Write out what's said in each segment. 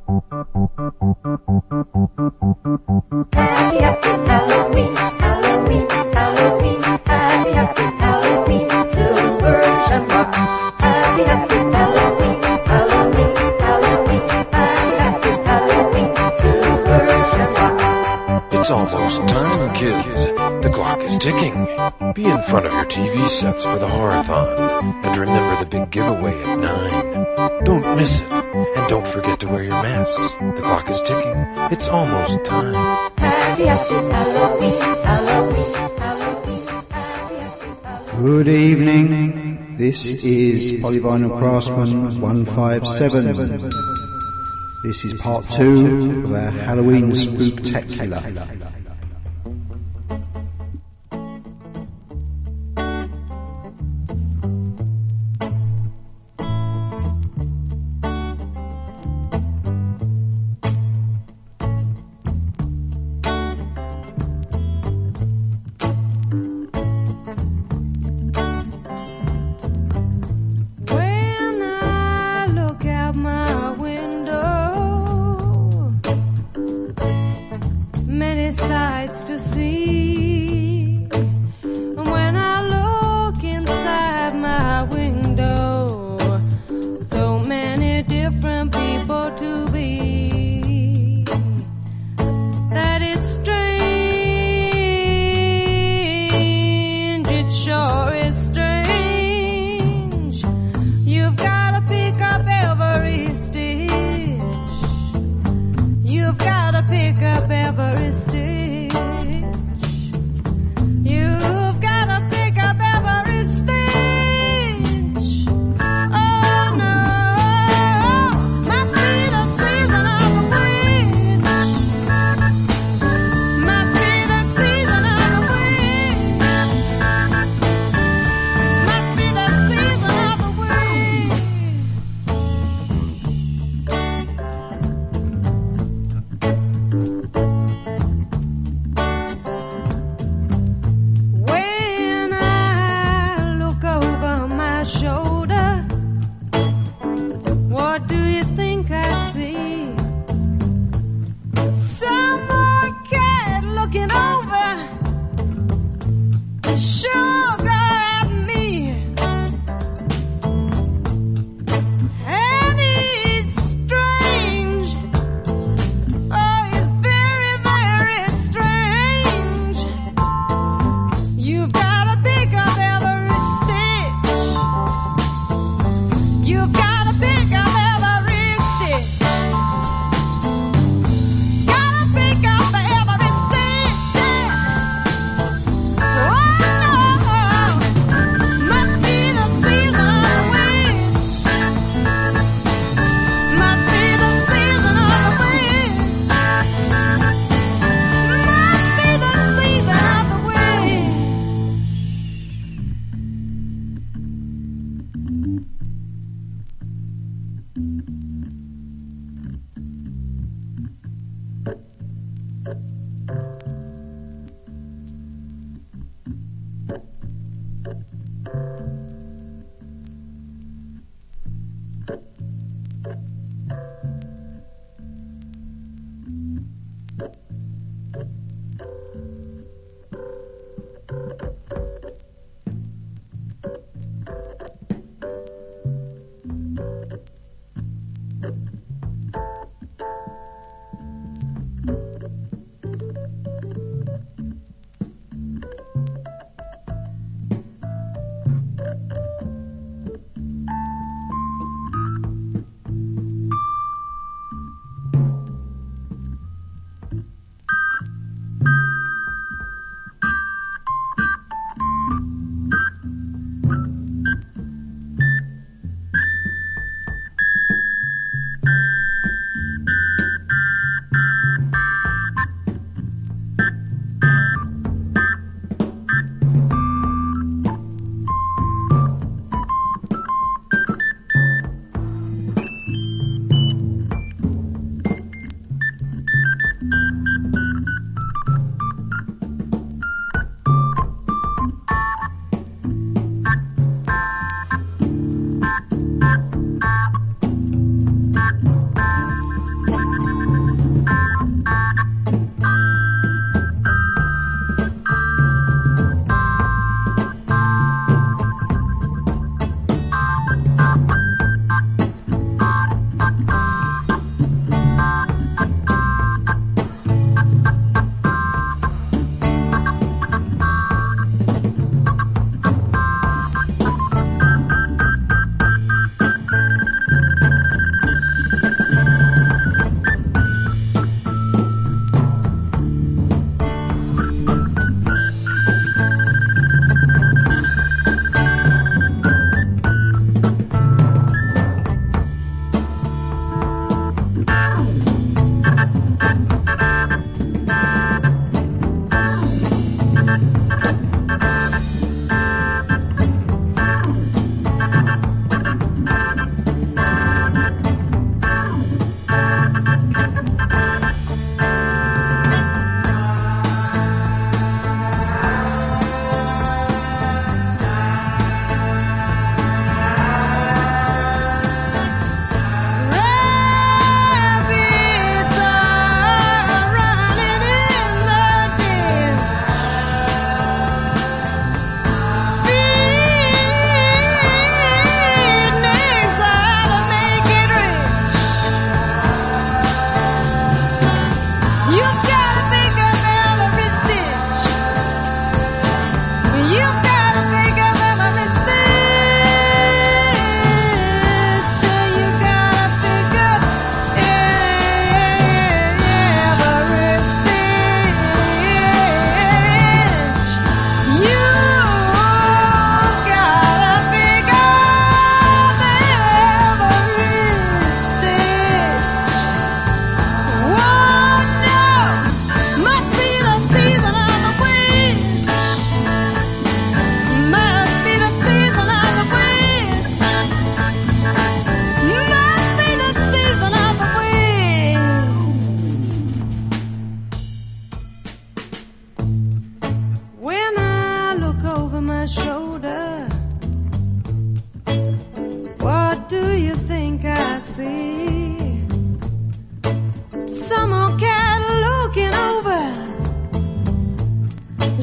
Happy, happy Halloween, Halloween, Halloween. Happy, happy Halloween to Bergerac. Happy, happy Halloween, Halloween, Halloween. Happy, happy Halloween to Bergerac. It's almost time, kids. The clock is ticking. Be in front of your TV sets for the Horathon. And remember the big giveaway at 9. Don't miss it. And don't forget to wear your masks. The clock is ticking. It's almost time. Happy, happy Halloween, Halloween, Halloween. Happy, happy Halloween. Good evening. This is Polyvinyl Craftsman 157. This is part 2 of our Halloween Spooktacular.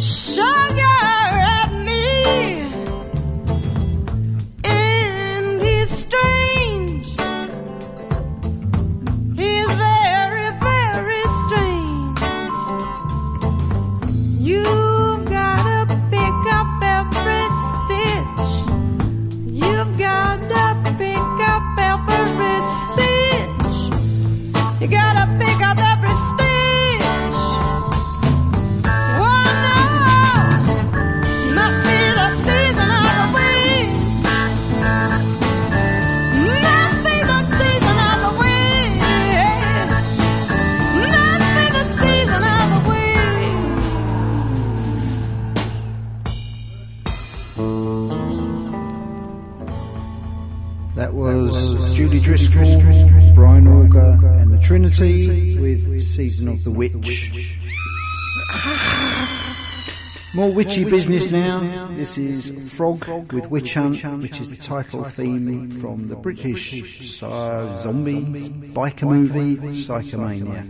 sugar at me, and he's strange. He's very, very strange. You've gotta pick up every stitch. You've gotta pick up every stitch. You gotta pick up every stitch. That was Julie Driscoll, Brian Auger and the Trinity with Season of the Witch. More witchy business now. This is Frog with Witch Hunt, which is the title theme from the British zombie biker movie Psychomania.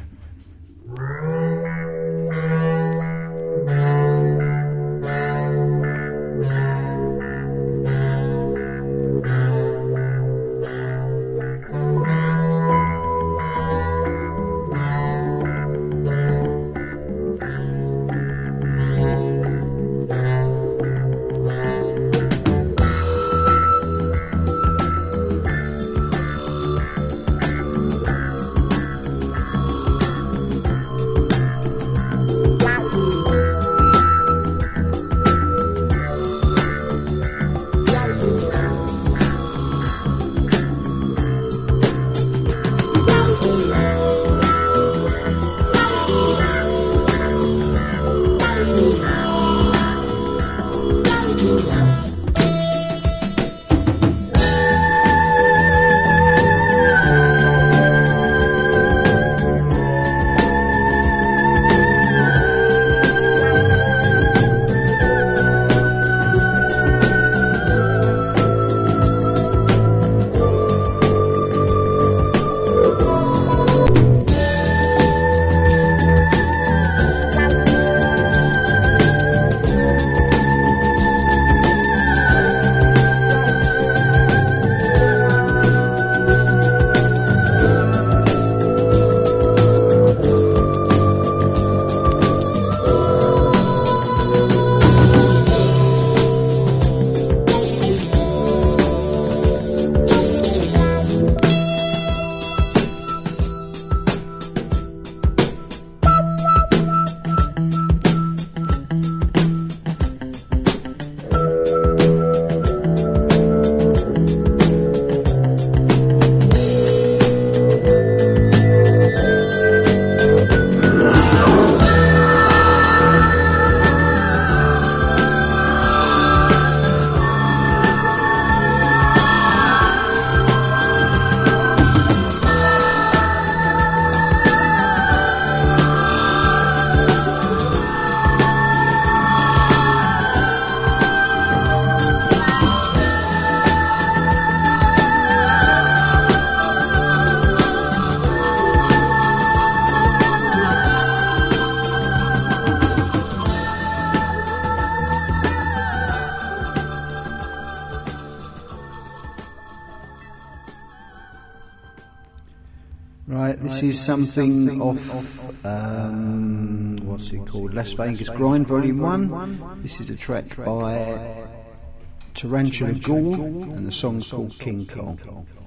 Right, this is something off, what's it called? Las Vegas Grind Volume 1. This is a track by Tarantula Ghoul, and the song's called King Kong.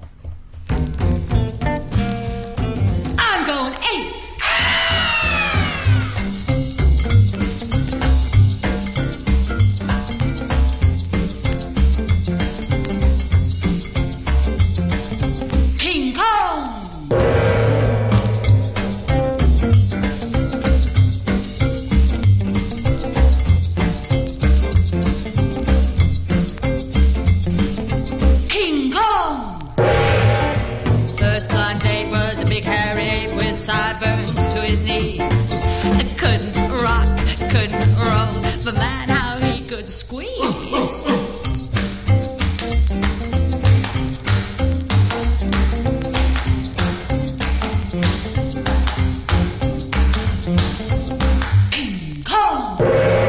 I'm going 8. King Kong! King Kong! First blind date was a big hairy ape with sideburns to his knees. It couldn't rock, couldn't roll, but man, how he could squeeze. King Kong!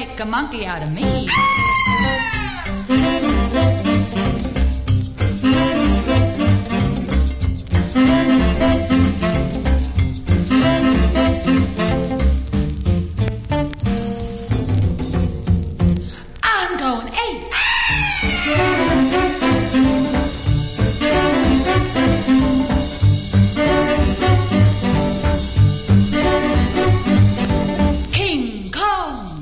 make a monkey out of me. I'm going ape. King Kong.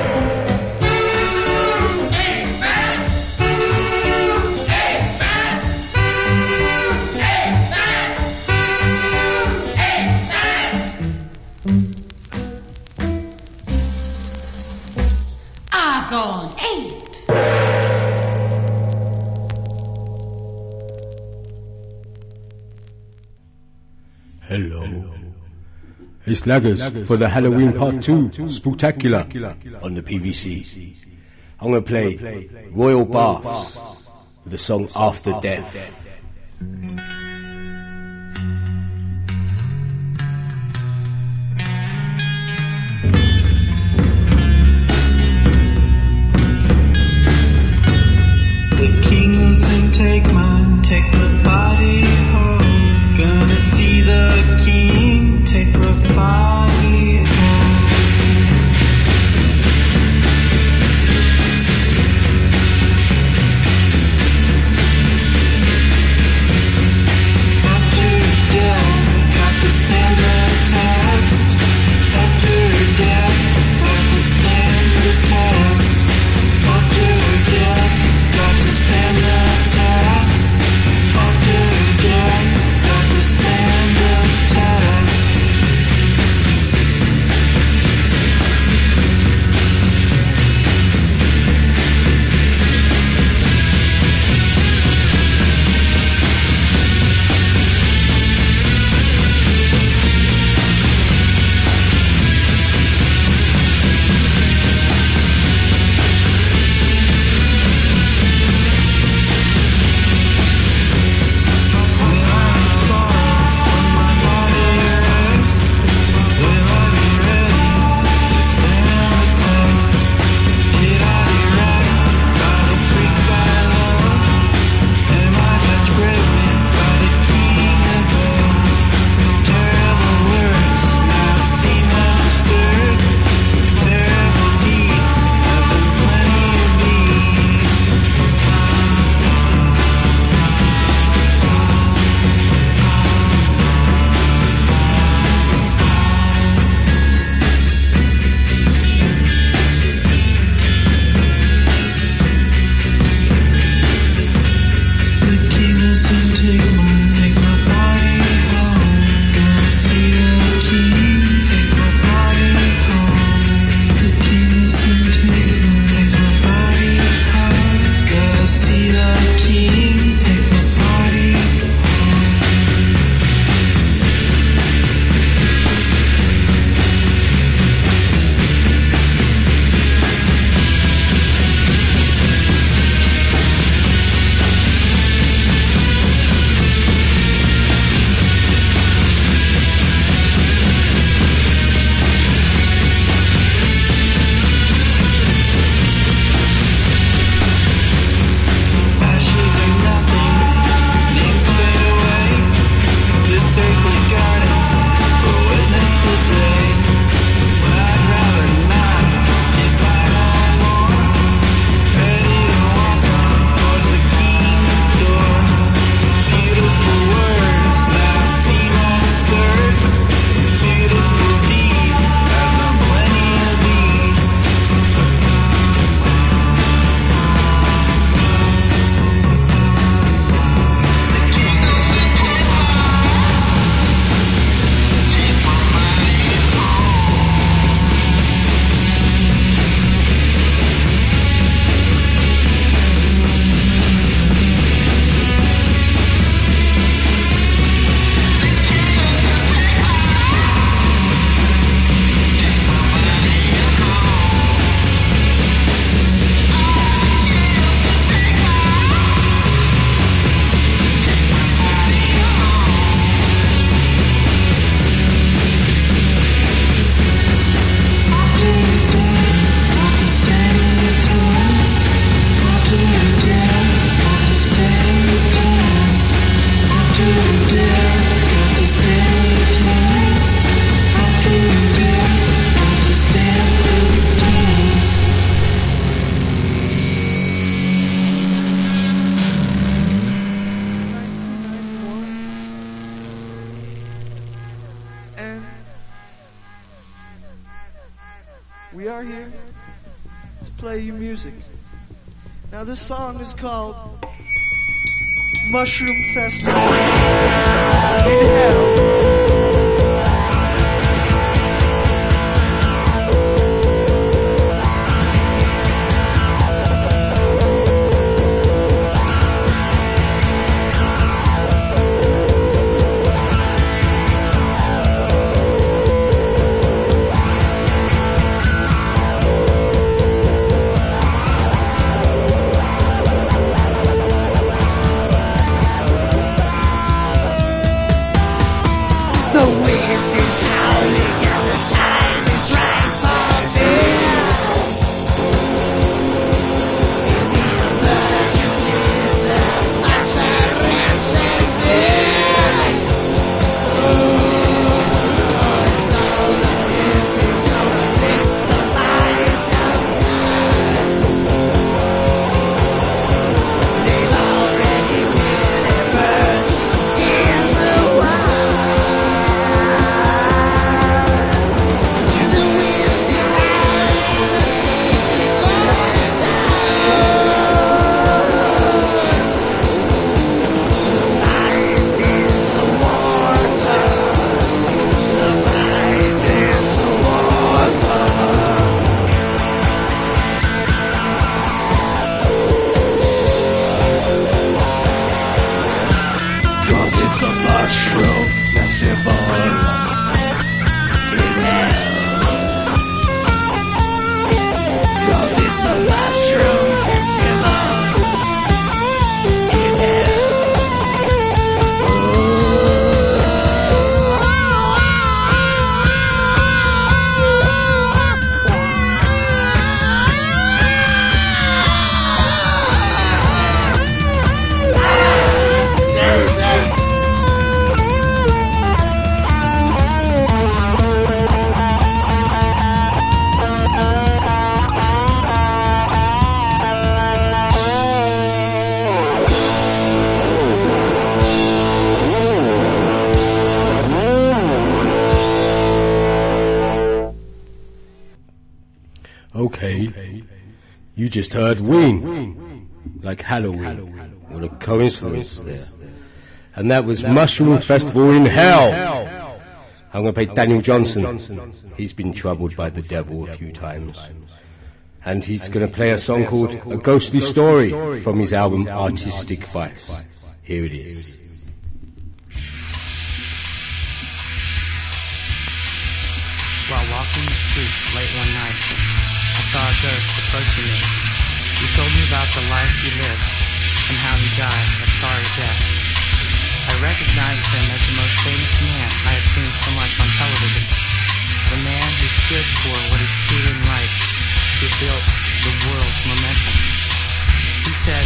I've gone ape. Hello. It's Laggers for the Halloween Part 2 Spooktacular on the PVC. I'm going to play Royal Baths with the song After Death. The king will soon take my body home. Gonna see the king take my body home. And we are here to play you music. Now this song is called Mushroom Festival in Hell. Okay, you just heard Ween, like Halloween. What a coincidence there. And that was Mushroom Festival in Hell. I'm going to play Daniel Johnson. He's been troubled by the devil a few times. And he's going to play a song called A Ghostly Story from his album Artistic Vice. Here it is. While walking the streets late one night, I saw a ghost approaching me. He told me about the life he lived and how he died a sorry death. I recognized him as the most famous man I had seen so much on television. The man who stood for what is true and right, who built the world's momentum. He said,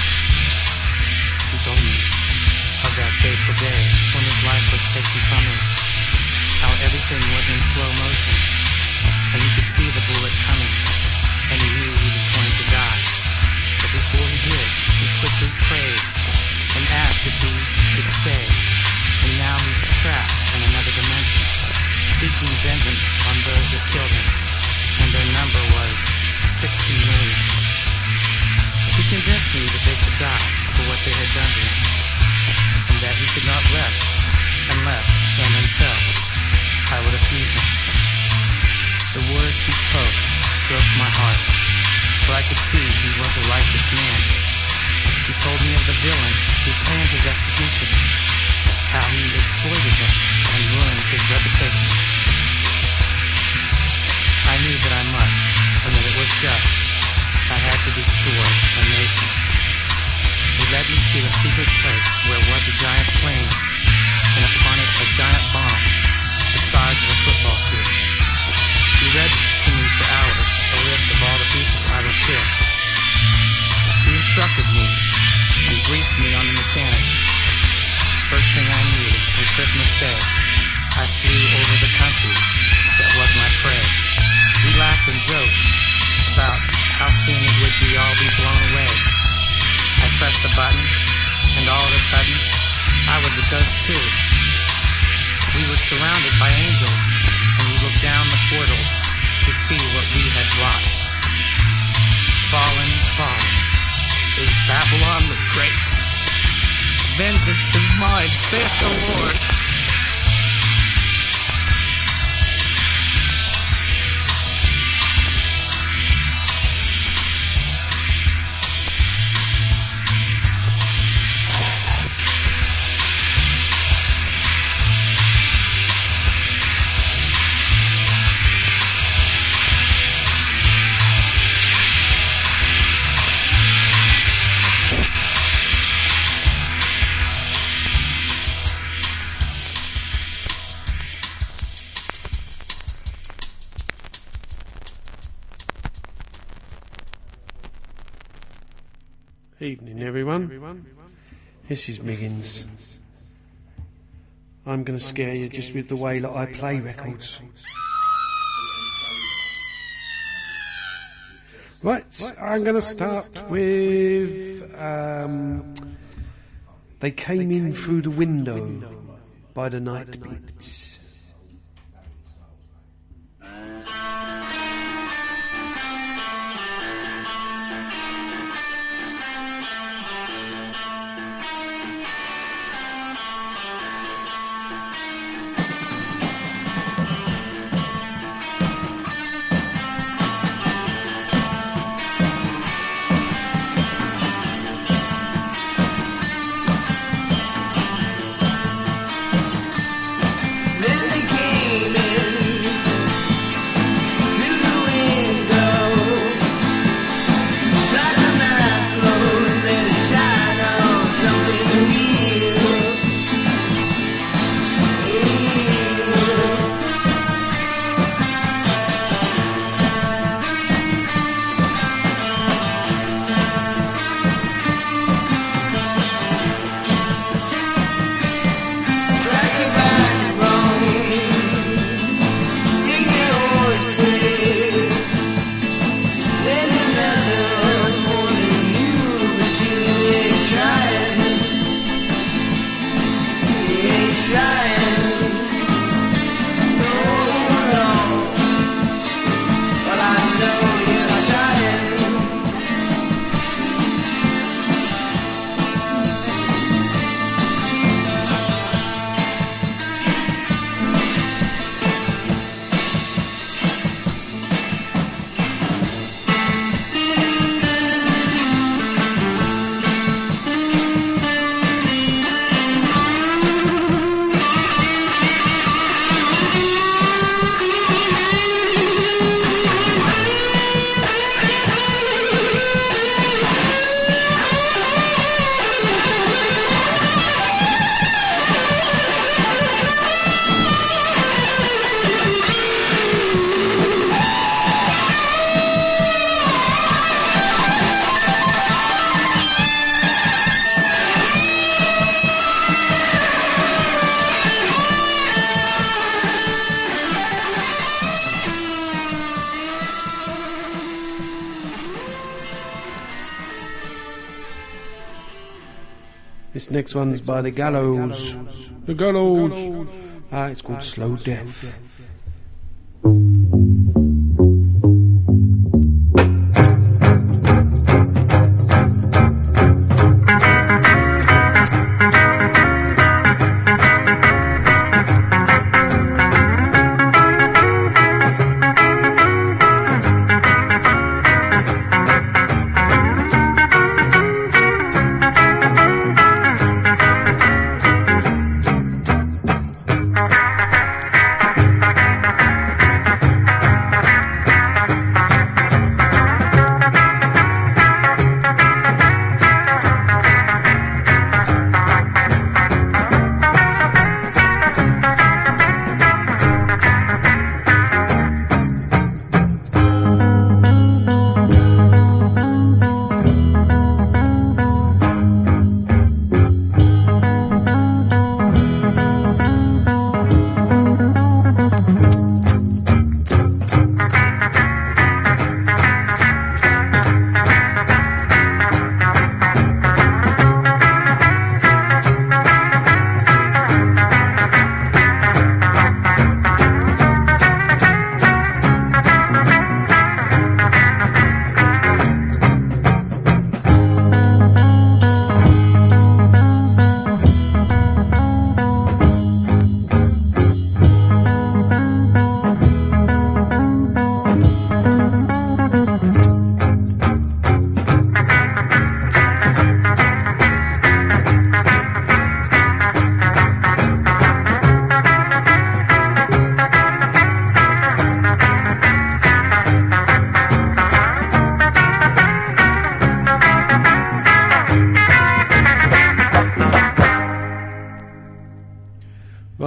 he told me of that fateful day when his life was taken from him, how everything was in slow motion, and he could see the bullet coming, and he knew he was going to die. But before he did, he quickly prayed and asked if he could stay, and now he's trapped in another dimension, seeking vengeance on those that killed him, and their number was 16 million. He convinced me that they should die for what they had done to him, and that he could not rest unless and until I would appease him. The words he spoke stroked my heart, for I could see he was a righteous man. He told me of the villain who planned his execution, how he exploited him and ruined his reputation. I knew that I must, and that it was just. I had to destroy a nation. He led me to a secret place where was a giant plane, and upon it a giant bomb, the size of a football field. He read to me for hours a list of all the people I would kill. He instructed me and briefed me on the mechanics. First thing I knew, on Christmas Day, I flew over the country that was my prey. We laughed and joked about how soon it would all be blown away. I pressed the button, and all of a sudden, I was a ghost too. We were surrounded by angels, and we looked down the portals to see what we had wrought. Fallen, fallen, is Babylon the Great. Vengeance is mine, saith the Lord. Evening, everyone. This is Miggins. I'm going to scare you just with the way that I play records. Right, I'm going to start with They Came In Through the Window by the Night Beats. This next one's by The Gallows. The Gallows. It's called Slow Death.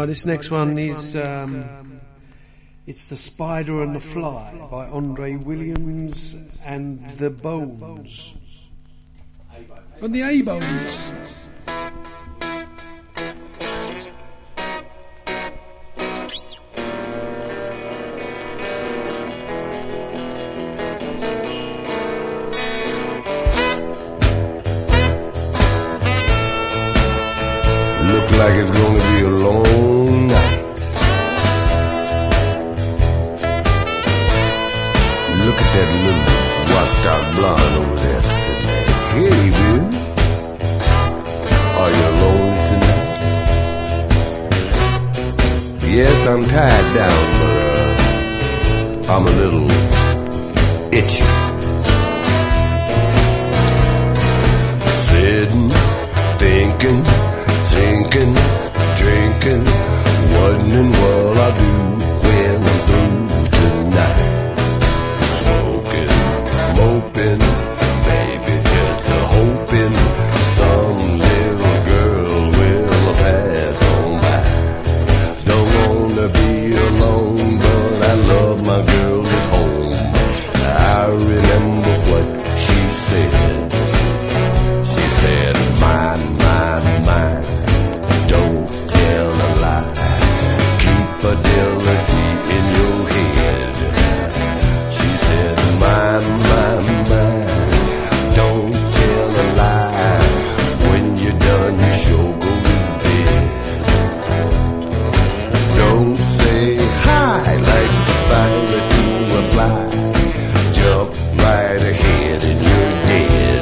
Right, this next one is it's The Spider and the Fly by Andre Williams and the Bones. And the A-Bones. Look like it's gonna be a long night. Look at that little washed out blonde over there sitting there. Hey, Bill. Are you alone tonight? Yes, I'm tied down, but I'm a little itchy. Sitting, thinking, drinking, wondering what I'll do when I'm through tonight. Smoking, moping, maybe just hoping some little girl will pass on by. Don't wanna be alone, but I love my girl at home. I remember what she said. She said, mine. Don't tell a lie. Keep fidelity in your head. She said, mine. Don't tell a lie. When you're done, you sure go to bed. Don't say hi like the spider to a fly. Jump right ahead and you're dead.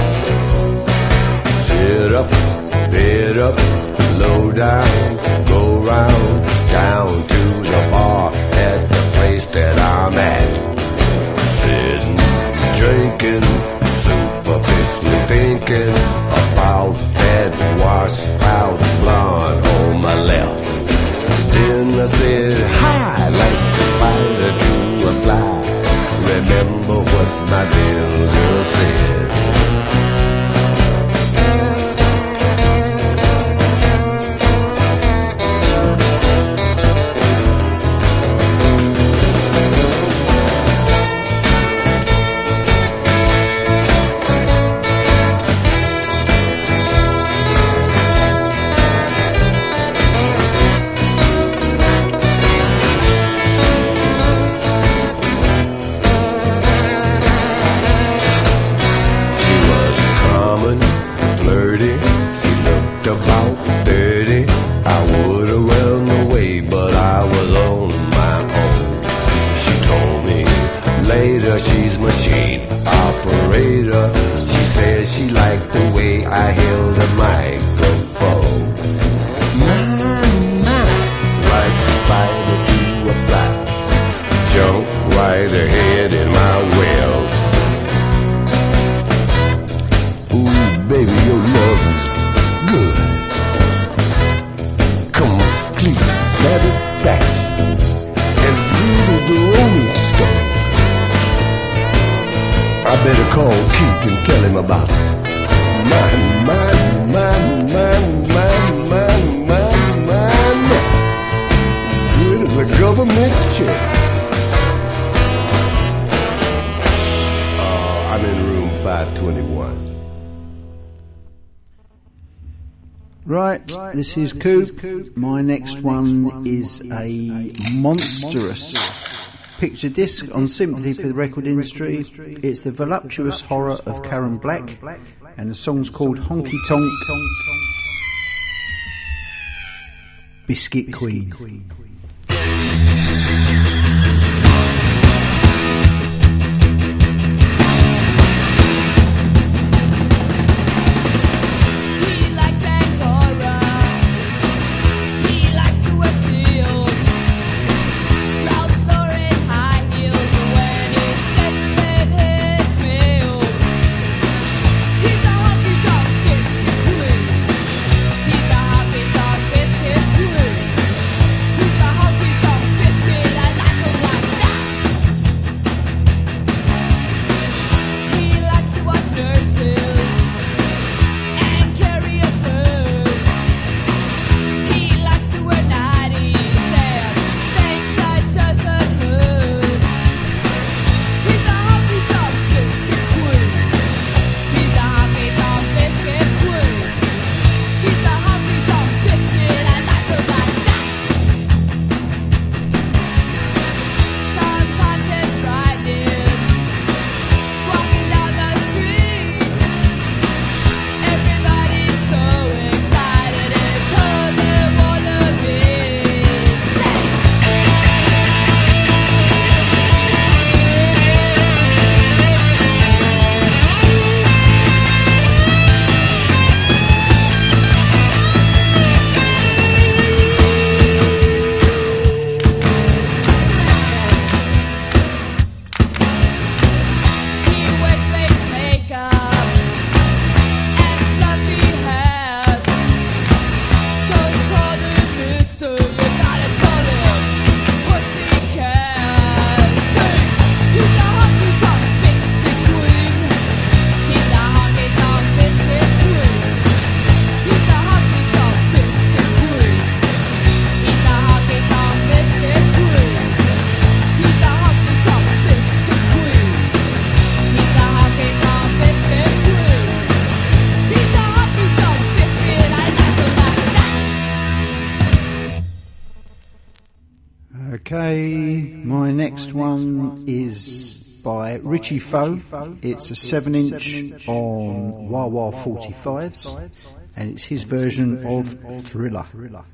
Sit up, bed up, low down, go round, down to the bar at the place that I'm at. Sitting, drinking, superficially thinking about that washed out blonde on my left. Then I said, hi, like the spider to a fly. Remember what my little girl said. About 30, I would have run away, but I was on my own. She told me later she's machine operator. She said she liked the way I held a microphone. Like a spider to a fly. Jump right ahead in my well. Ooh, baby, your love is good. Complete satisfaction. As good as the Rolling Stone. I better call Keith and tell him about it. Mine. Good as a government check. I'm in room 521. Right, this is Coop. My next one is a monstrous picture disc on Sympathy for the Record Industry. It's the voluptuous horror of Karen Black, and the song's called Honky Tonk Biscuit Queen. He's a Okay, my next one is by Richie Foe. It's a 7-inch on Wah Wah 45s, and it's his version of Thriller.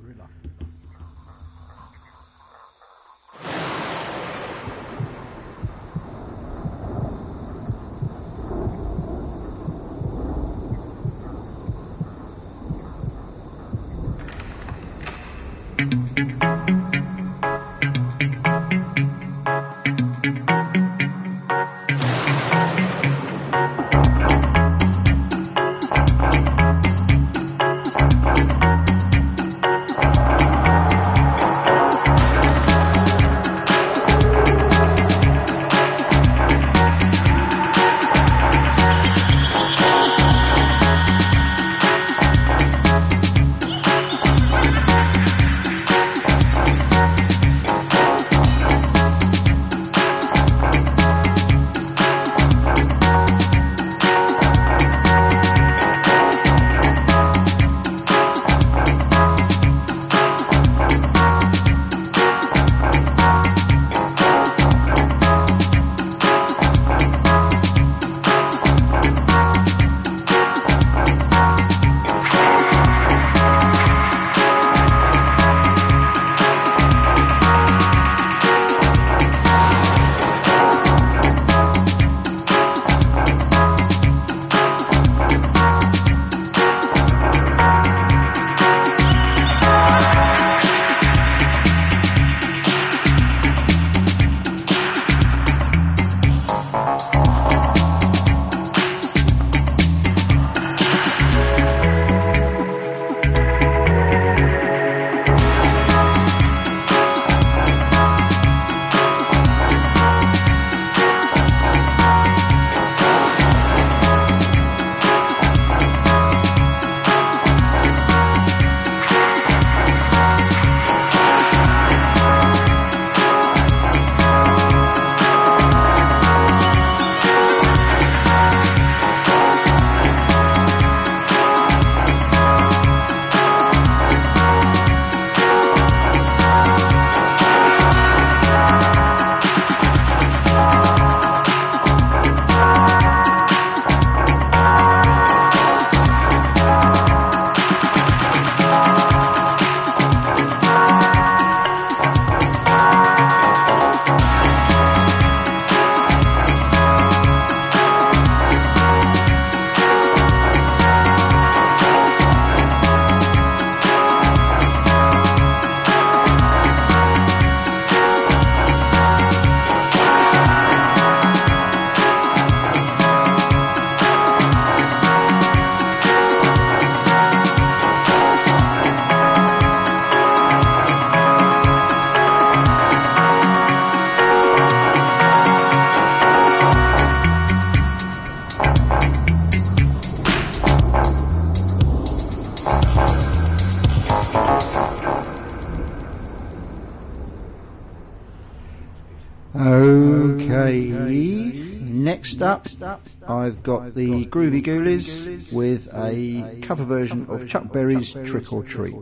Okay, next up I've got the Groovy Ghoulies with a cover version of Chuck Berry's Trick or Treat.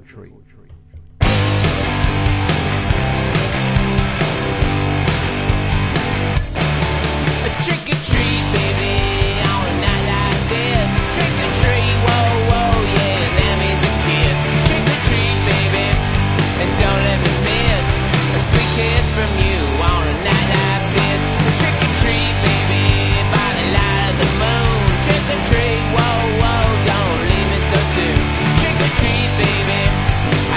Trick or treat, baby, on a night like this. Trick or treat, whoa, whoa, yeah, that means a kiss. Trick or treat, baby, and don't let me miss a sweet kiss from you on a night like this. Trick or treat, baby, by the light of the moon. Trick or treat, whoa, whoa, don't leave me so soon. Trick or treat, baby,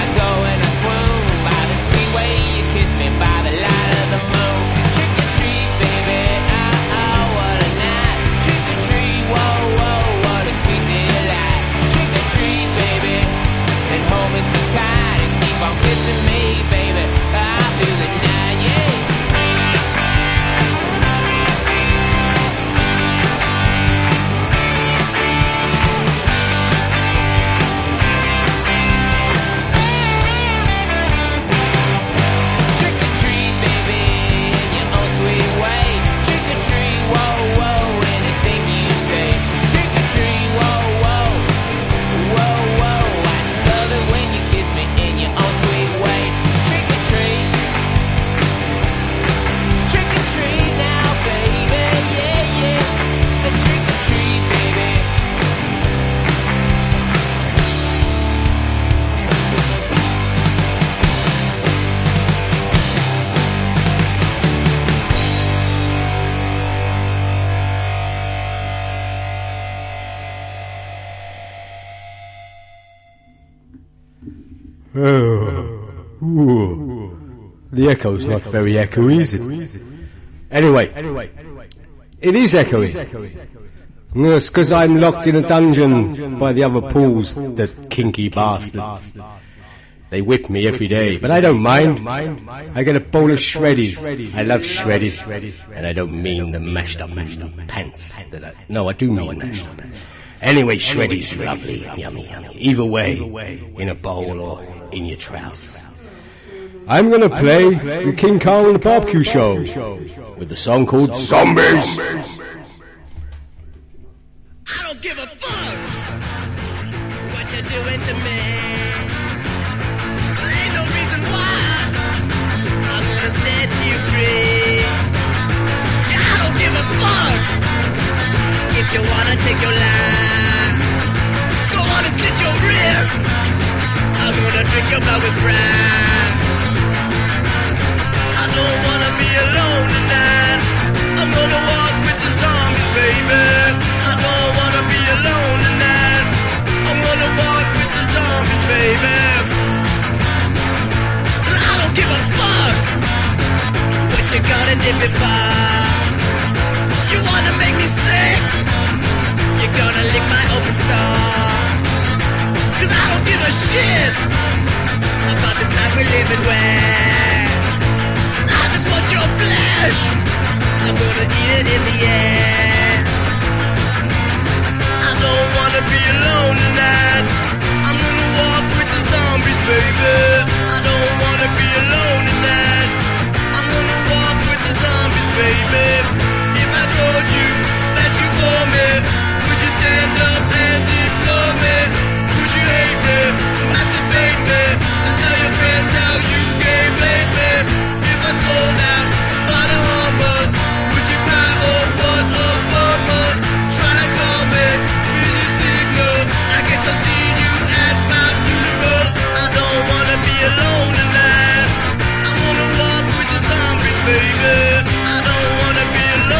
Ooh. The echo's not very echoey, is it? Anyway, it is echoey. Yes, because I'm locked in a dungeon by the other pools, the kinky bastards. They whip me every day, but I don't mind. I get a bowl of shreddies. I love shreddies. And I don't mean the mashed up pants. No, I do mean mashed up pants. Anyway, shreddies, lovely, yummy. Either way, in a bowl or in your trousers. I'm gonna play the King Carl and the Barbecue Show with a song called Zombies. I don't give a fuck what you're doing to me. There ain't no reason why I'm gonna set you free. Yeah, I don't give a fuck if you wanna take your life. Go on and slit your wrists. I'm gonna drink your blood with pride. I don't wanna be alone tonight. I'm gonna walk with the zombies, baby. I don't wanna be alone tonight. I'm gonna walk with the zombies, baby. But I don't give a fuck what you gonna do before. You wanna make me sick? You're gonna lick my open sore. 'Cause I don't give a shit about this life we're living with. I just want your flesh. I'm gonna eat it in the end. I don't wanna be alone tonight. I'm gonna walk with the zombies, baby. I don't wanna be alone tonight. I'm gonna walk with the zombies, baby. If I told you that you bore me, would you stand up and ignore me? Would you hate me, masturbate me, and tell your friends how you gave lately? If I sold out by the hummer, would you cry, oh what a bummer? Try to call me, busy signal. I guess I'll see you at my funeral. I don't wanna be alone tonight. I wanna walk with the zombies, baby. I don't wanna be alone.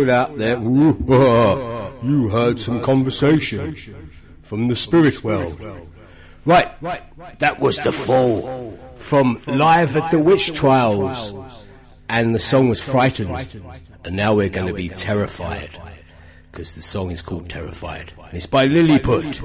it out there. You heard some conversation from the spirit world. Right, that was The Fall from Live at the Witch Trials, and the song was Frightened, and now we're going to be Terrified, because the song is called Terrified, and it's by Lilliput.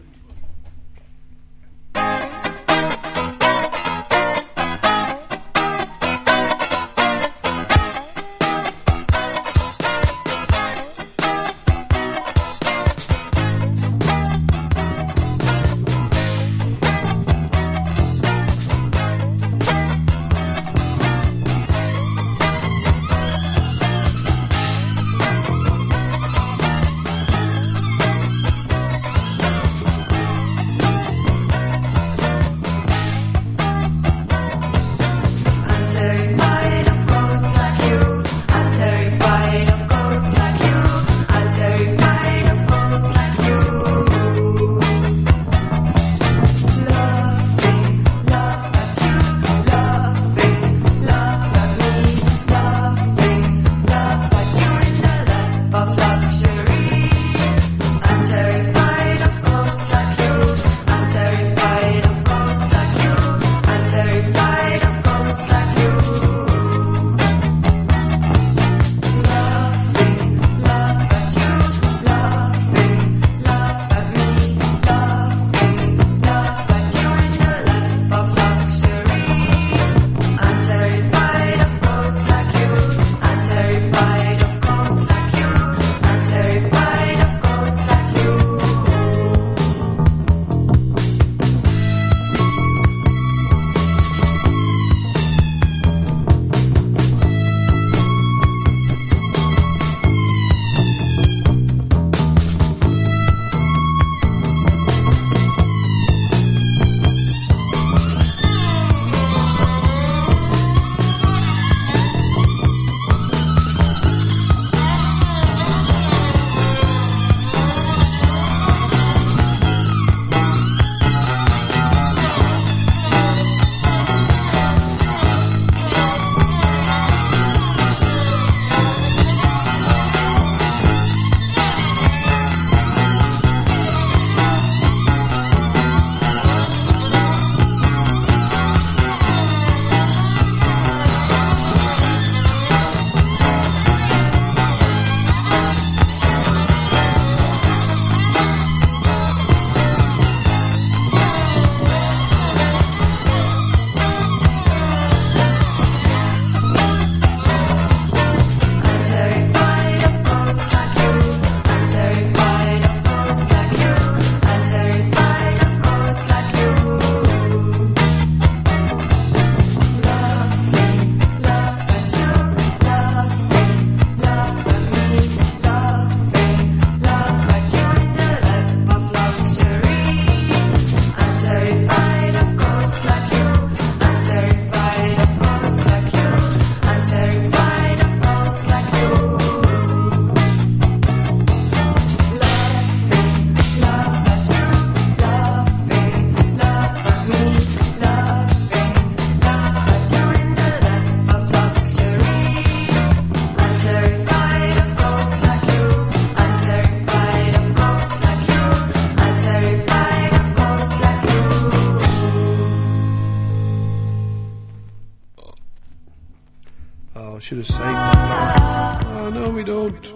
Should have saved that. Oh, no, we don't.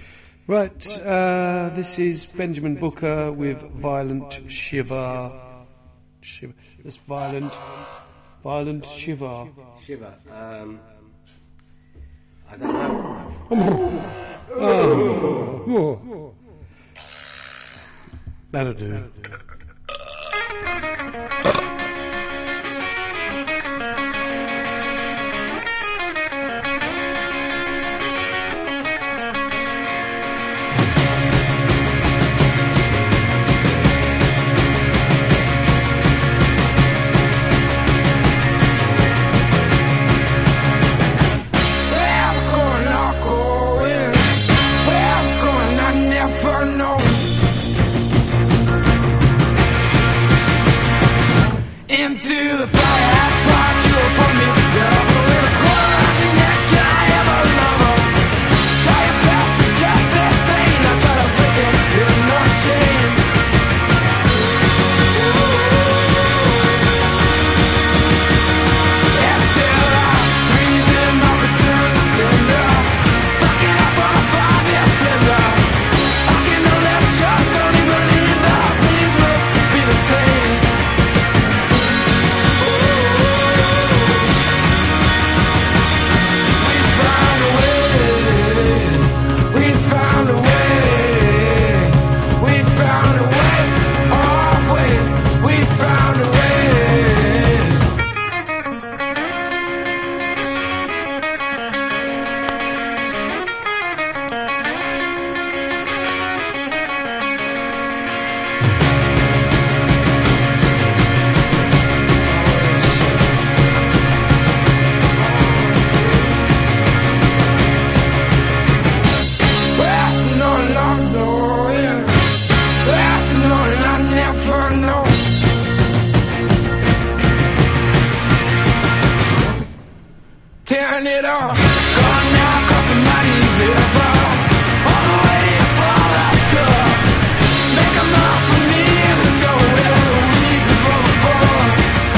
Right, this is Benjamin Booker with Violent Shiver. This Violent Shiver. Shiver. I don't know. Oh. That'll do. Past know, and I never know. Tearing it up, gone now across the mighty river. All the way for Alaska. Make a mark for me in the snow where the weeds are broken.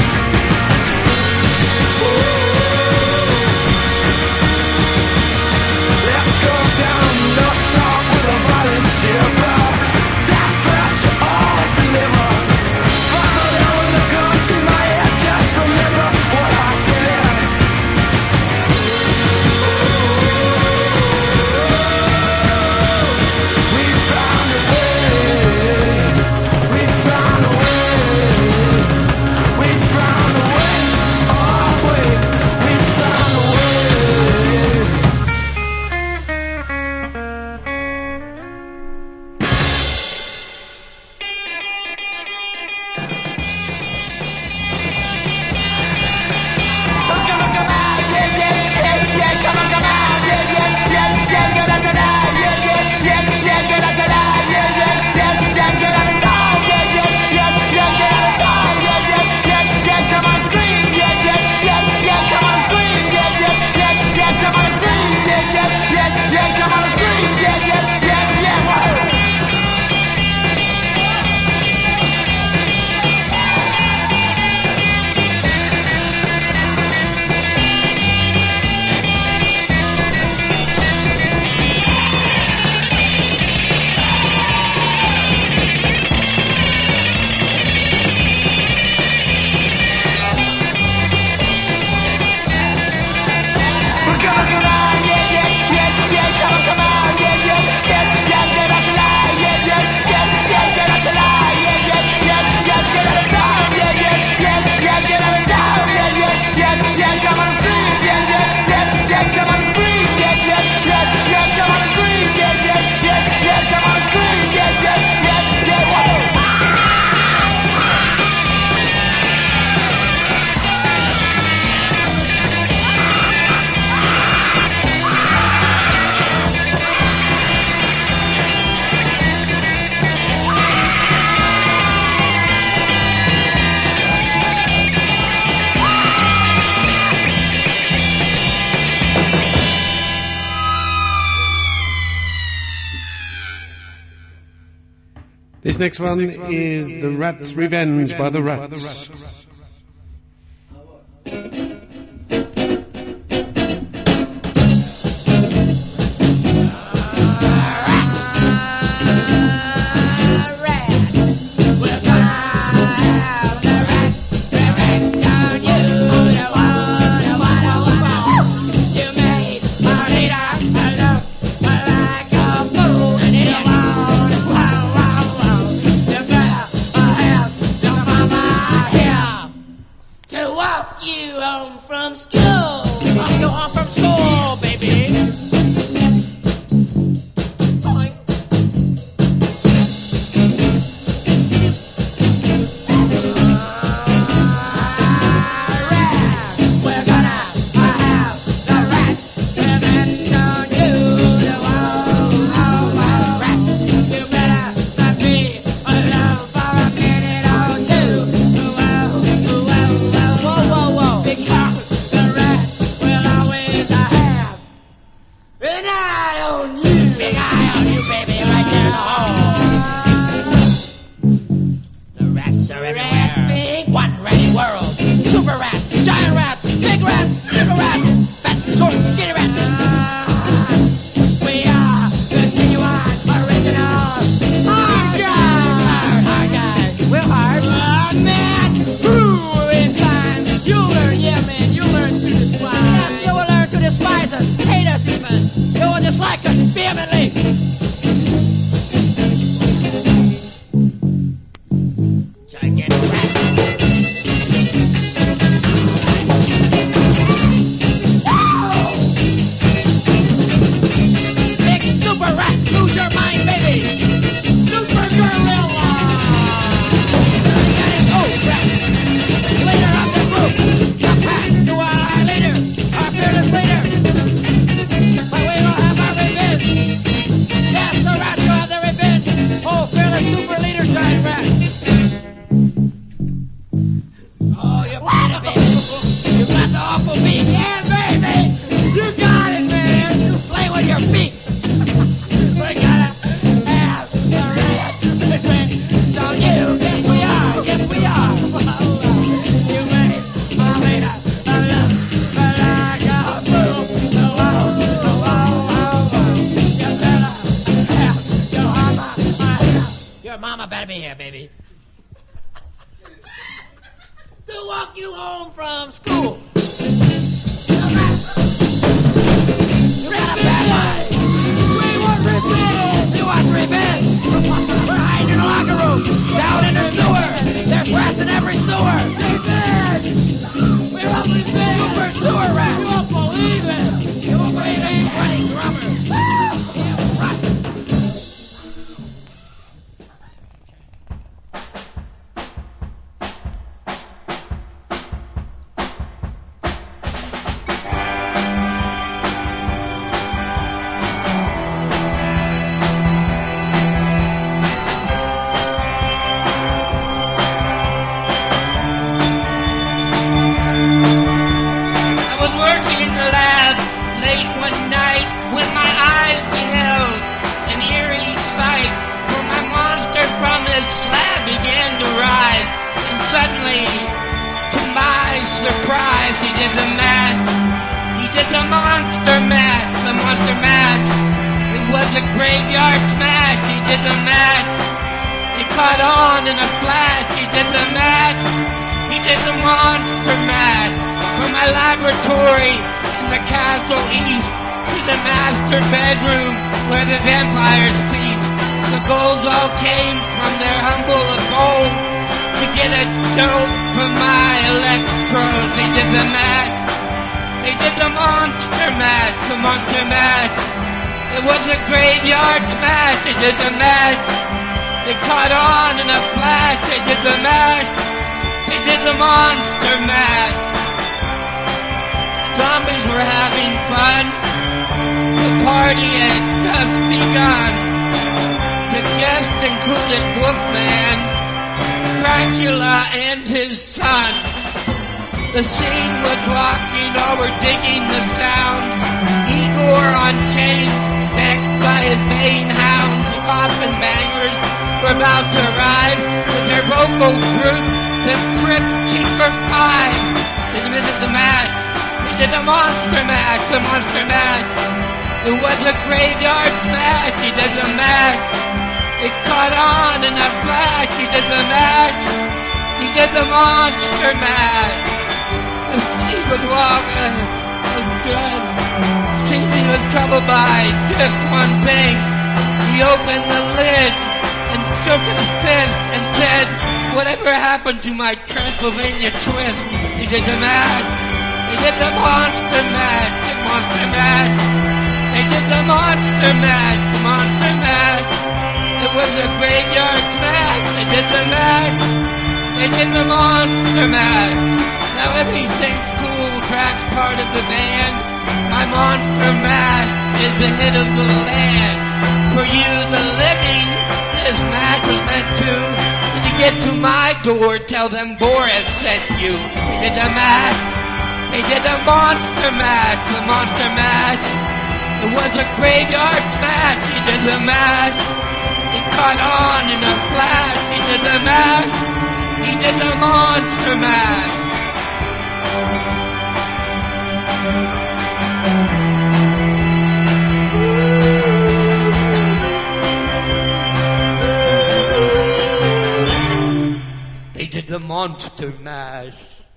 Let's go down the top with a violent shiver. That fast you always deliver. Father, that will look onto my head. Just remember what I said. We found a way. We found a way. We found a way. Oh, wait. We found a way. This next one is The Rat's Revenge by The Rats. Super leader time. better be here, baby. To walk you home from school. You got a bad life. We want revenge. You want revenge. We're hiding in the locker room. Down in the sewer. There's rats in every sewer. Revenge. We want revenge. Super sewer rats. You won't believe it. You won't believe it. Running drummer. Yeah, right. Bedroom where the vampires feast. The goals all came from their humble abode to get a dope from my electrodes. They did the math. They did the monster math. The monster math. It was a graveyard smash. They did the math. They caught on in a flash. They did the math. They did the monster math. Zombies were having fun. The party had just begun. The guests included Wolfman, Dracula, and his son. The scene was rocking, all were digging the sound. Igor on chains, backed by his baying hounds. The coffin bangers were about to arrive with their vocal group, the Trip Keeper 5. They did the mash. They did the monster mash, the monster mash. It was a graveyard smash, he did the mash. It caught on in a flash, he did the mash. He did the monster mash. The sea was walking, was good. Stevie was troubled by just one thing. He opened the lid and shook his fist and said, whatever happened to my Transylvania twist? He did the mash. He did the monster mash, the monster mash. They did the monster mash, the monster mash. It was a graveyard smash. They did the mash. They did the monster mash. Now everything's cool, track's part of the band. My monster mash is the hit of the land. For you, the living, this mash was meant to. When you get to my door, tell them Boris sent you. They did the mash. They did the monster mash, the monster mash. It was a graveyard smash, he did the mash. He caught on in a flash, he did the mash. He did the monster mash. They did the monster mash.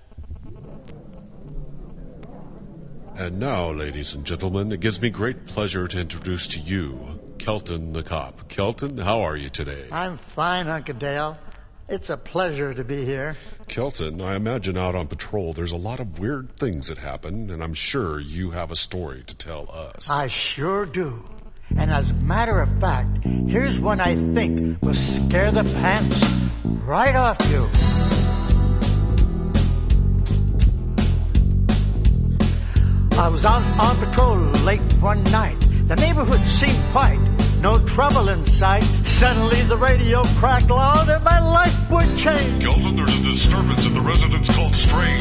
And now, ladies and gentlemen, it gives me great pleasure to introduce to you Kelton the Cop. Kelton, how are you today? I'm fine, Uncle Dale. It's a pleasure to be here. Kelton, I imagine out on patrol there's a lot of weird things that happen, and I'm sure you have a story to tell us. I sure do. And as a matter of fact, here's one I think will scare the pants right off you. I was out on patrol late one night. The neighborhood seemed quiet, no trouble in sight. Suddenly the radio cracked loud and my life would change. Kelton, there's a disturbance in the residence called Strange.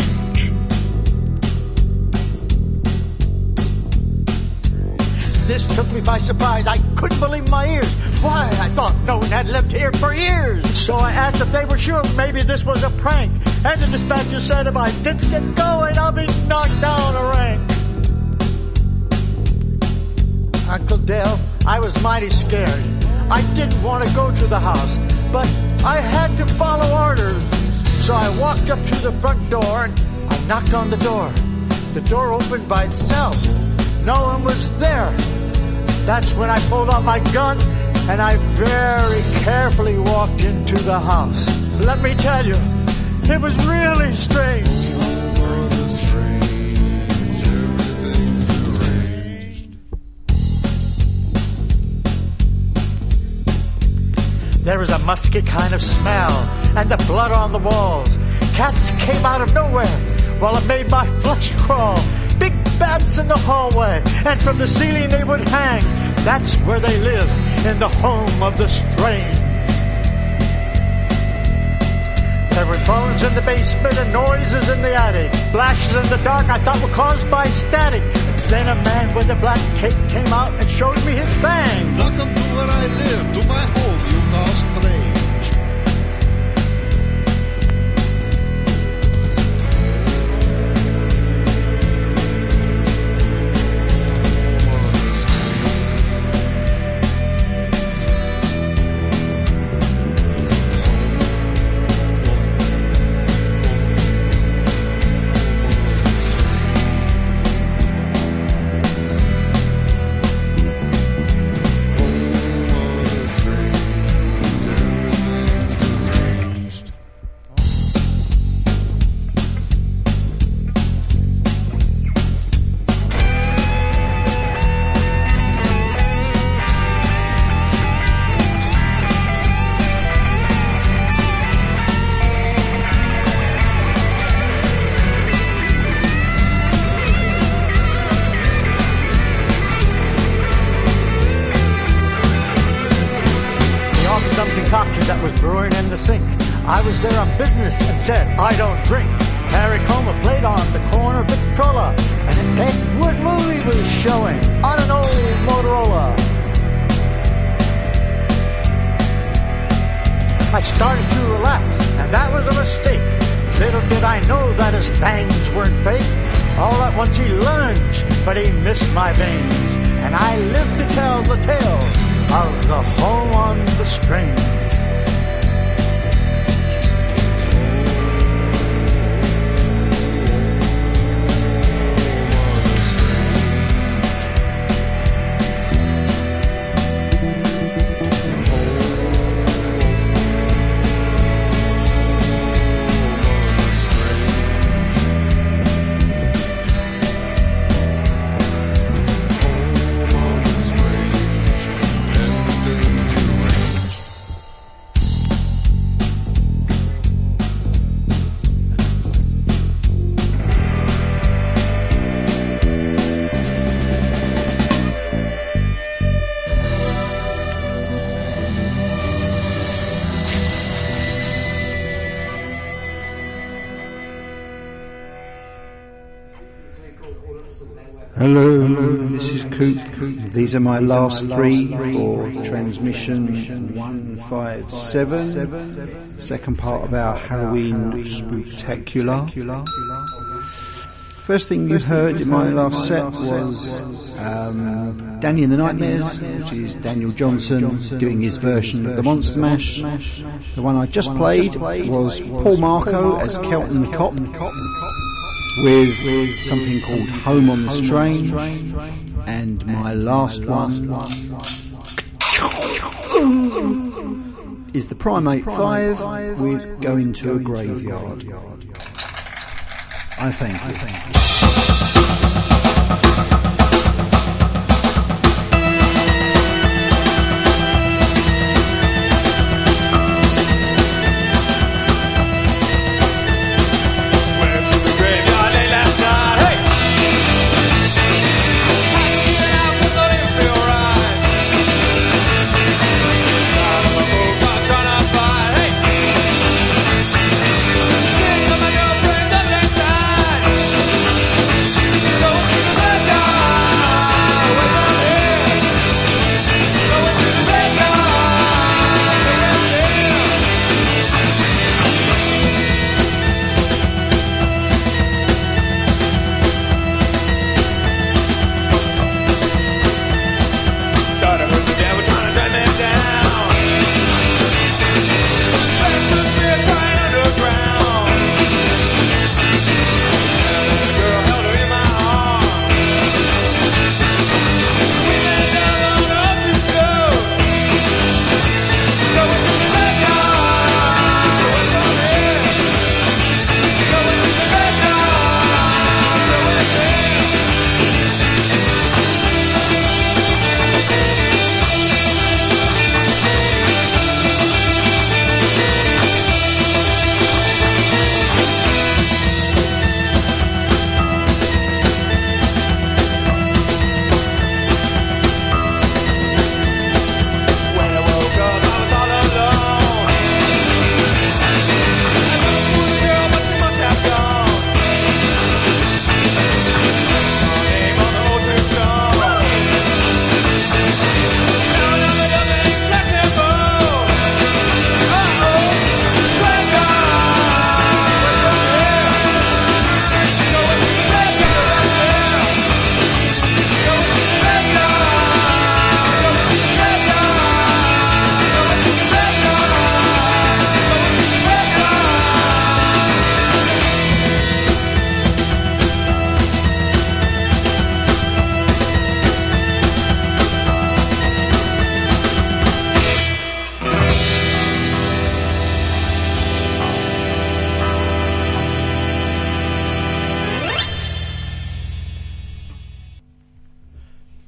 This took me by surprise. I couldn't believe my ears. Why, I thought no one had lived here for years. So I asked if they were sure maybe this was a prank. And the dispatcher said if I didn't get going, I'll be knocked down a rank. Uncle Dale, I was mighty scared. I didn't want to go to the house, but I had to follow orders. So I walked up to the front door and I knocked on the door. The door opened by itself. No one was there. That's when I pulled out my gun and I very carefully walked into the house. Let me tell you, it was really strange. There was a musky kind of smell, and the blood on the walls. Cats came out of nowhere, while it made my flesh crawl. Big bats in the hallway, and from the ceiling they would hang. That's where they live, in the home of the strange. There were phones in the basement and noises in the attic. Flashes in the dark I thought were caused by static. Then a man with a black cape came out and showed me his fang. Welcome to where I live, to my home you call strange. That was brewing in the sink. I was there on business and said, I don't drink. Harry Coma played on the corner Victrola, and an Ed Wood movie was showing on an old Motorola. I started to relax, and that was a mistake. Little did I know that his fangs weren't fake. All at once he lunged, but he missed my veins, and I lived to tell the tale of the home on the strange. Hello, this is Coop. These are my last three for transmission 157, second part of our Halloween Spooktacular. First thing you heard in my last set was Danny and the Nightmares, which is Daniel Johnson doing his version of the Monster Mash. The one I just played was Paul Marco as Kelton the Cop, with something called Home on the Strange, and my last one is the Primate 5 with Going to a Graveyard. I thank you. Die!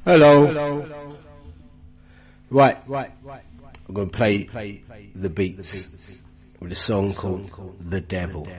Hello. Right. I'm going to play the beats with a song called The Devil.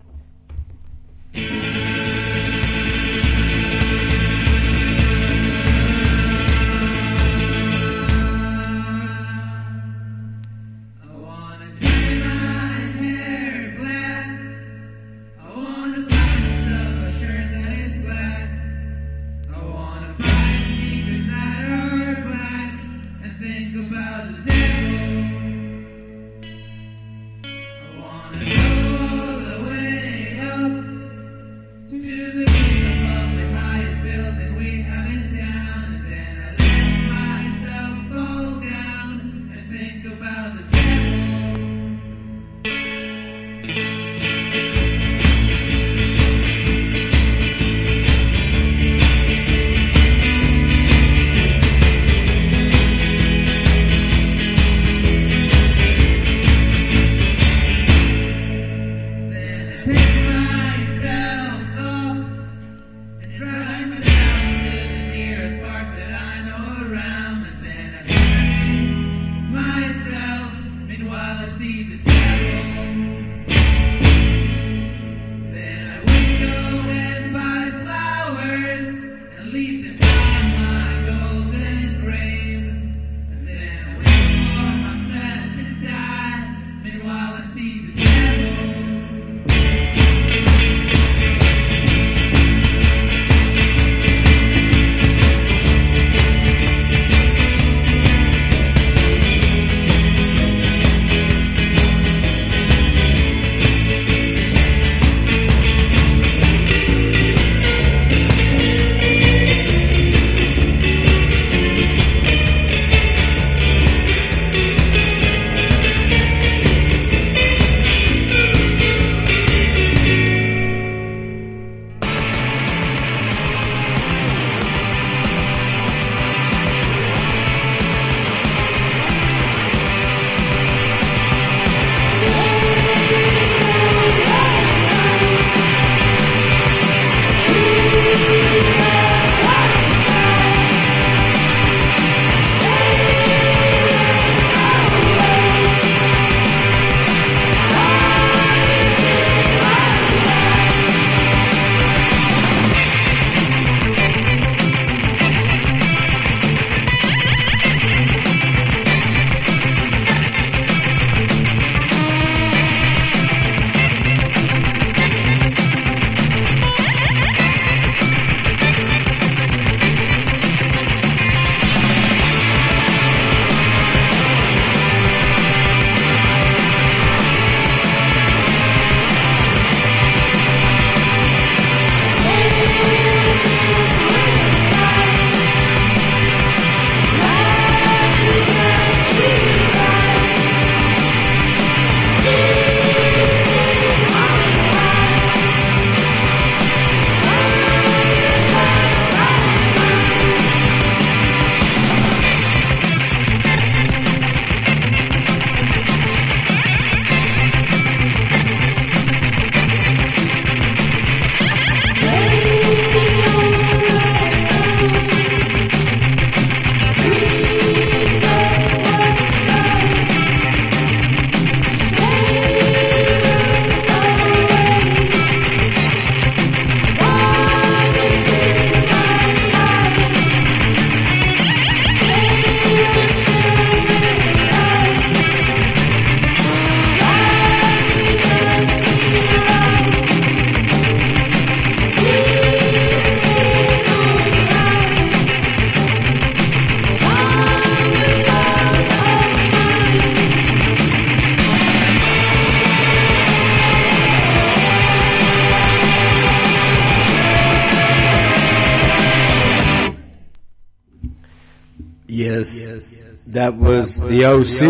Yes, that was the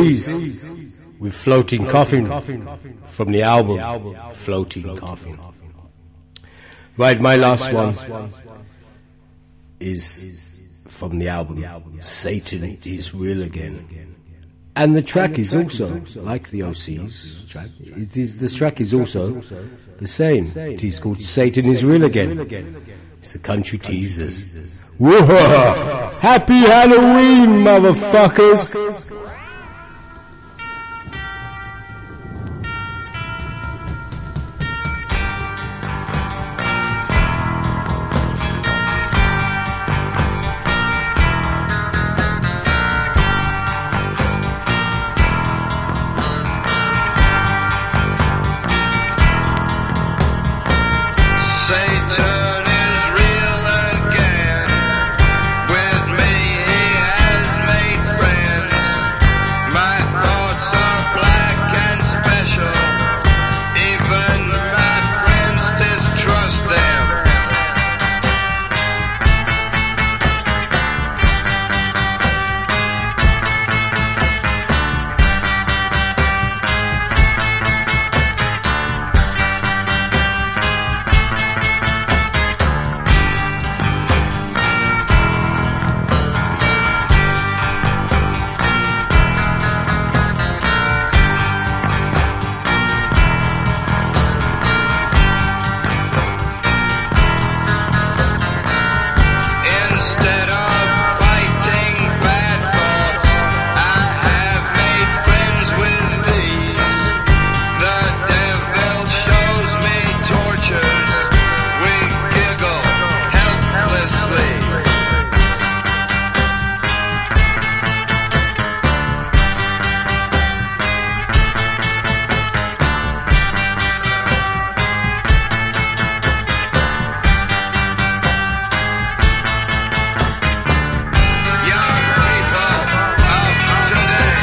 OCs with Floating Coffin from the album Floating Coffin. Right, my last one is from the album Satan Is Real Again. And the track is also, like the OC's track, the track is also the same. It is called Satan Is Real Again. It's the Country Teasers. Whoa! Happy Halloween, motherfuckers! Satan is real again. With me he has made friends. My thoughts are black and special. Even my friends distrust them. Instead of fighting bad thoughts, I have made friends with these. The devil shows me tortures. We giggle helplessly. Young people of today.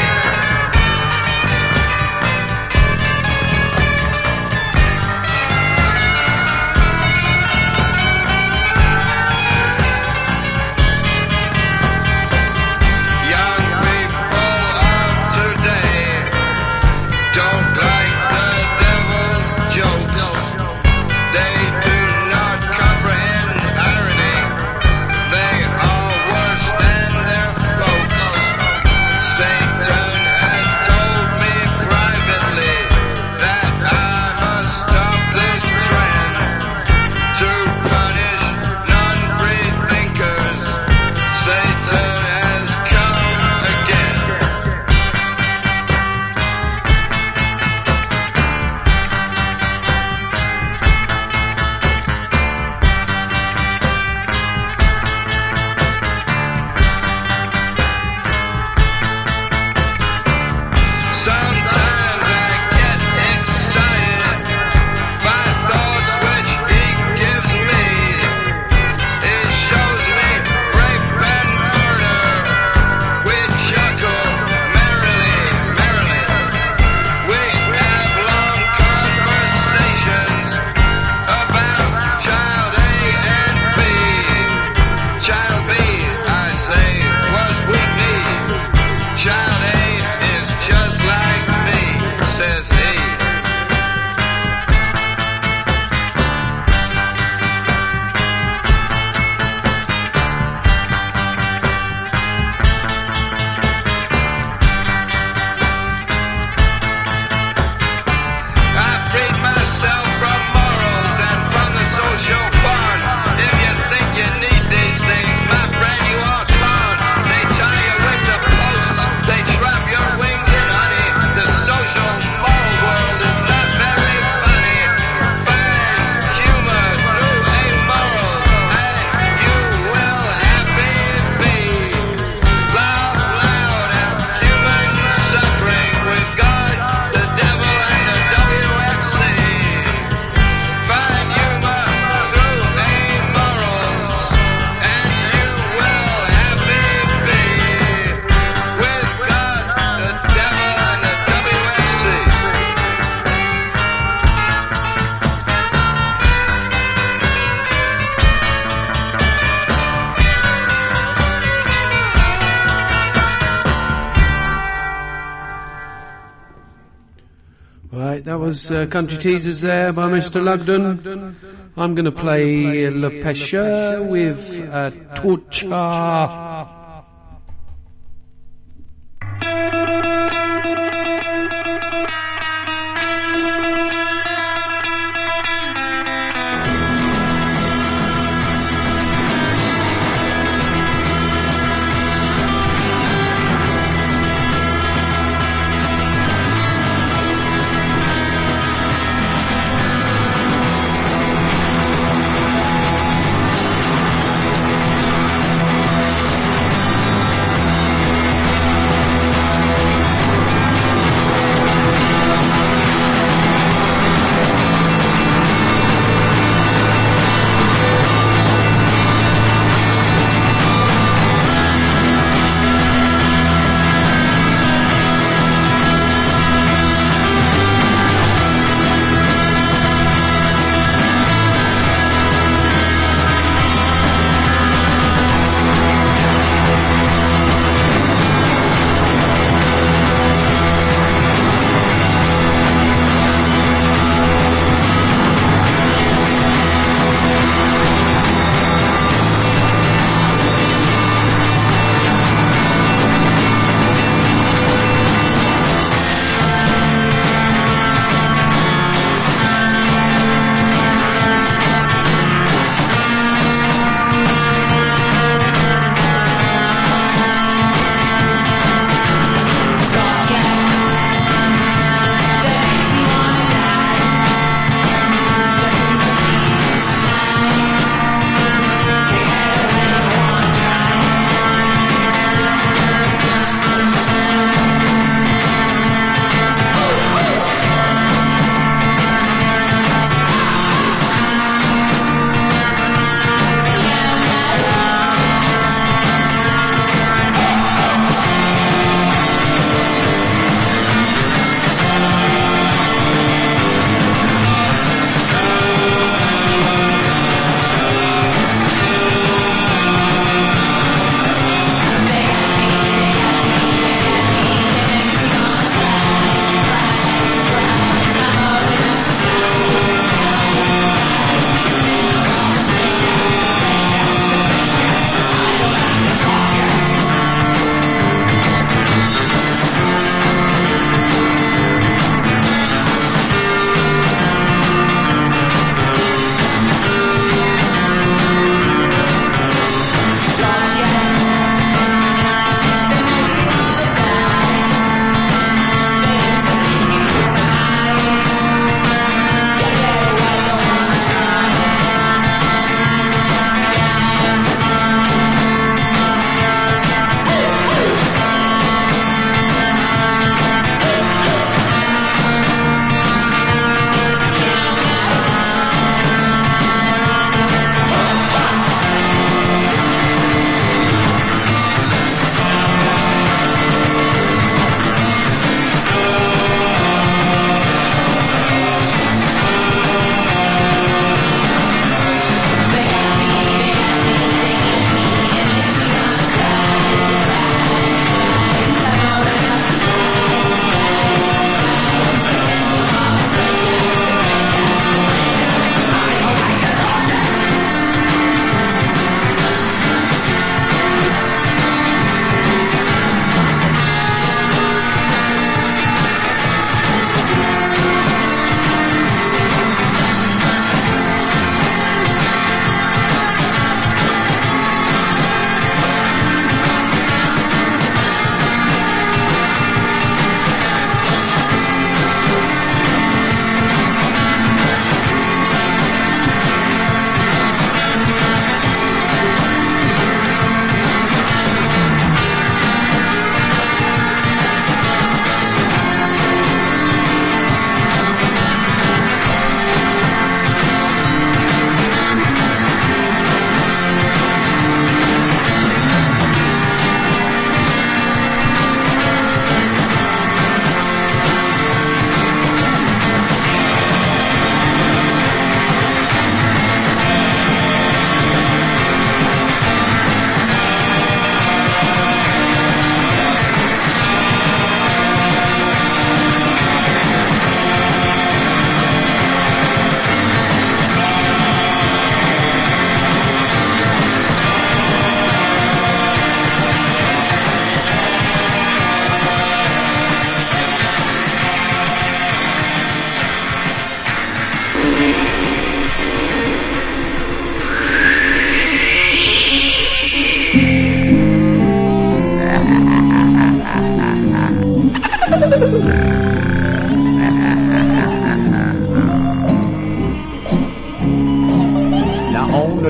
Young people of today don't like the devil's jokes. They do not comprehend irony. They are worse than their folks. Satan has told me privately that I must stop this trend to punish non-free thinkers. Satan has come again. Sometimes I get excited by thoughts which he gives me. He shows me rape and murder. We chuckle merrily, merrily. We have long conversations about child A and B. Child B, I say, was Whitney. Child A is just like me, says he. I freed myself from morals and from the social bond. If you think you need these things, my friend, you are a clown. They tie you with the posts, they trap your wings in honey. The social moral world is not very funny. Find humor through amoral, and you will happy be. Laugh loud at human suffering with God, the devil, and the WXC. Find humor through amorals, and you will happy be. With God, the devil, and the WXC. Right, that was Country Teasers there by Mr. Lugden. I'm going to play Le Pêcheur with Torture.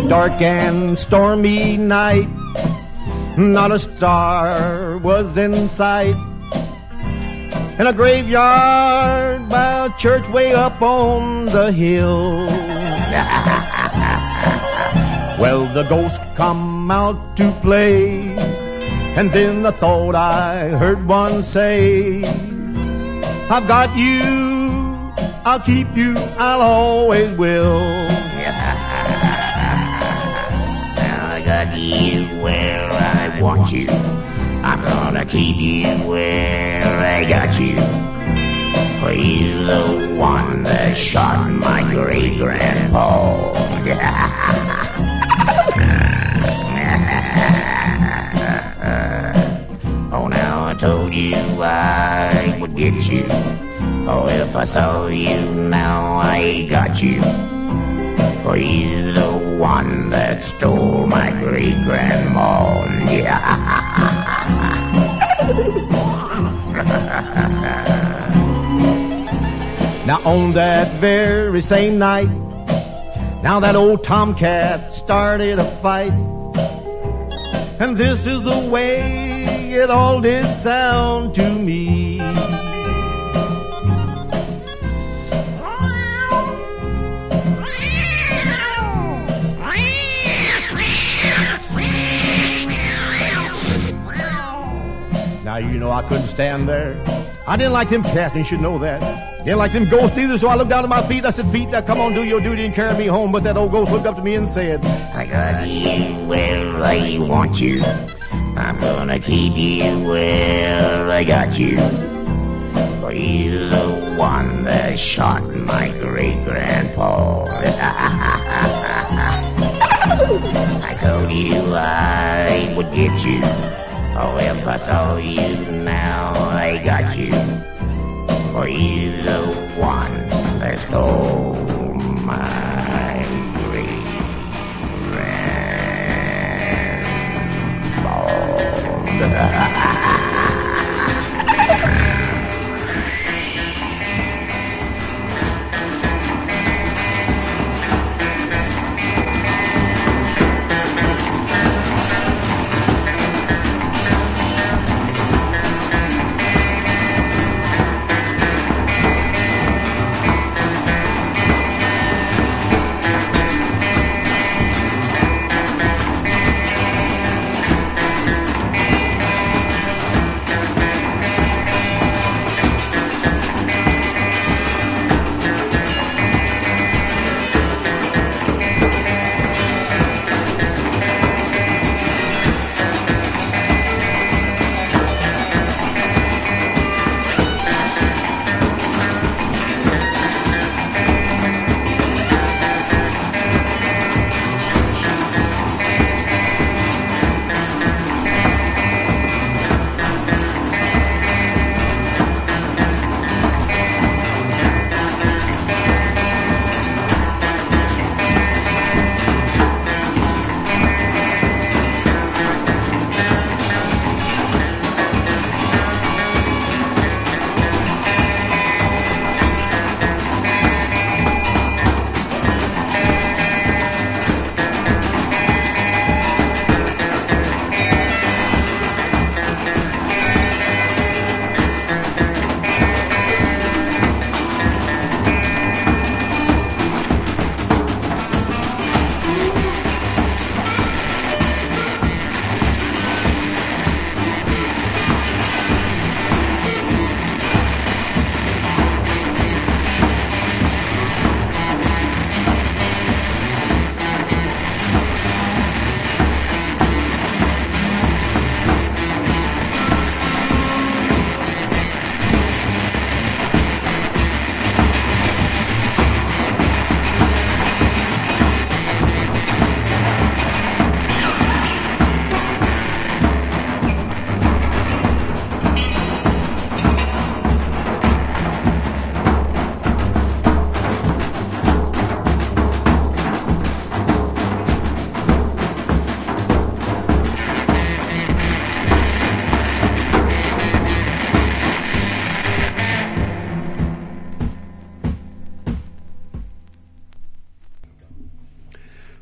dark and stormy night, not a star was in sight. In a graveyard by a church way up on the hill. Well, the ghost come out to play, and then I thought I heard one say, I've got you, I'll keep you, I'll always will. I got you where I want you. I'm gonna keep you where I got you. For you the one that shot my great-grandpa. Oh, now I told you I would get you. Oh, if I saw you now I got you. For you the one that stole my great-grandma. Now on that very same night, now that old tomcat started a fight. And this is the way it all did sound to me. Now, you know, I couldn't stand there. I didn't like them cats, and you should know that. Didn't like them ghosts either, so I looked down at my feet. I said, feet, now come on, do your duty and carry me home. But that old ghost looked up to me and said, I got you where I want you. I'm gonna keep you where I got you. For you the one that shot my great-grandpa. I told you I would get you. Oh, if I saw you now, I got you. For you the one that stole my great-grandpa.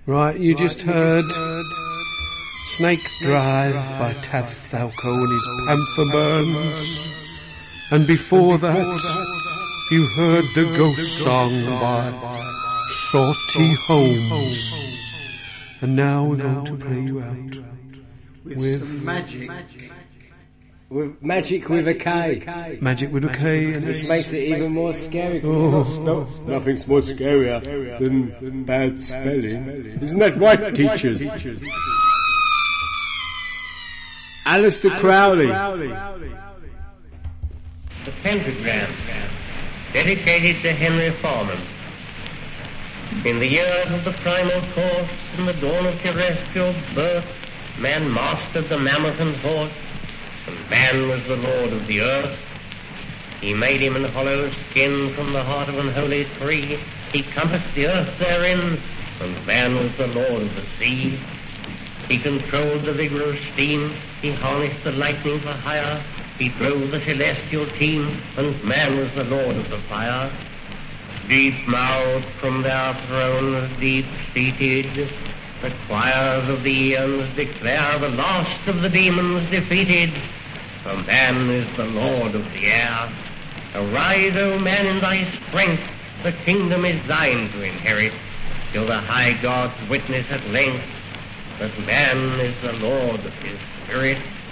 Right, you just heard Snake Drive by Tav Thalco and his Panther Burns. And before that, you heard the Ghost Song by Shorty Holmes. And now we're going to play you out with magic. With magic with a K. Magic with a K. And which makes it even more scary. Nothing's more scarier than bad spelling. Isn't that right, teachers? Alistair Crowley. The Pentagram, dedicated to Henry Foreman. In the years of the primal course, in the dawn of terrestrial birth, man mastered the mammoth and horse, and man was the lord of the earth. He made him an hollow skin from the heart of an holy tree. He compassed the earth therein, and man was the lord of the sea. He controlled the vigor of steam. He harnessed the lightning for hire. He drove the celestial team, and man was the lord of the fire. Deep-mouthed from their thrones, deep-seated, the choirs of the eons declare the last of the demons defeated. For man is the lord of the air. Arise, O man, in thy strength. The kingdom is thine to inherit, till the high gods witness at length that man is the lord of his spirit.